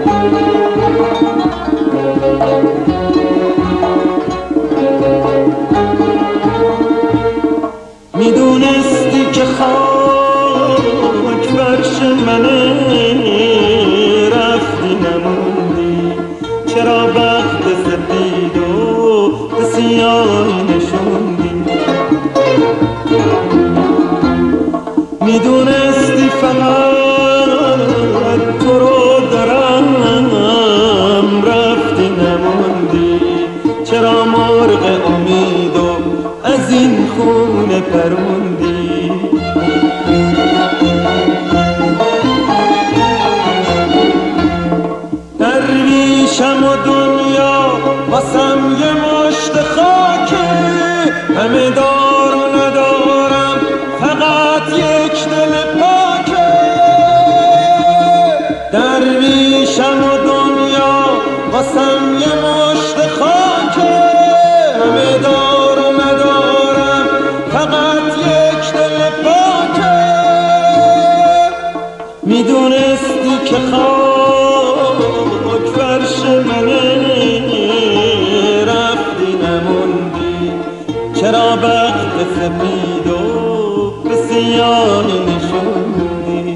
میدونستی که خاک فرش منه، رفتی نموندی. چرا بخت سپید و سیاهی نشوندی؟ میدونستی فقط تو رو دارم، رفتی نموندی. چرا مرغ امید و از این خونه پروندی؟ درویشم و دنیا واسم یه مشت خاکه، همه دار و ندارم فقط یک دل پاکه. درویشم و دنیا واسم یه مشت خاکه، همه دار و ندارم فقط یک دل پاکه. میدونستی که خاک فرش منه، رفتی نموندی. چرا بخت سپید و به سیاهی نشوندی؟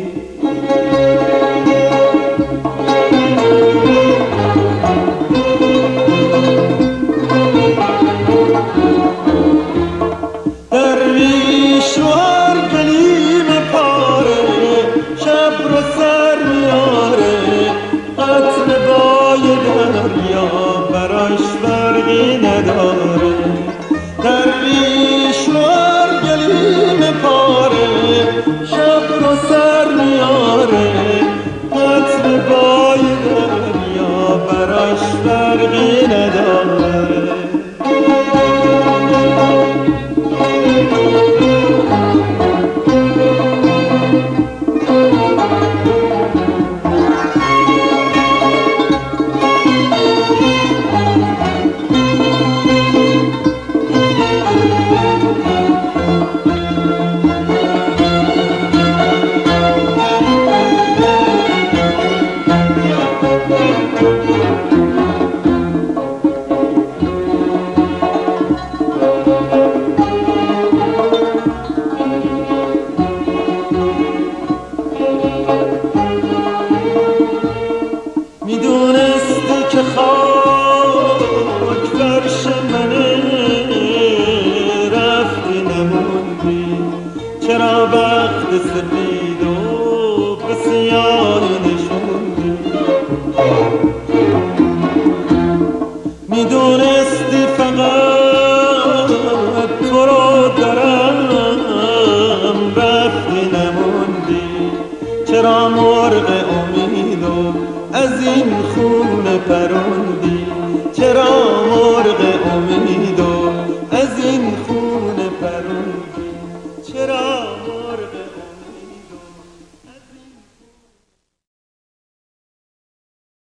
درویش رو هر گلیم پاره، شب رو سر میاره. قطر بای دریا براش فرقی نداره. درویش رو هر گلیم پاره، شب رو سر میاره. قطر بای دریا براش فرقی نداره. میدونستی که خاک فرش منه، رفتی نموندی. چرا بخت سپید و به سیاهی نشوندی؟ میدونستی فقط تو رو دارم، رفتی نموندی. چرا مرغ امید و از این خونه پروندی؟ چرا مرغ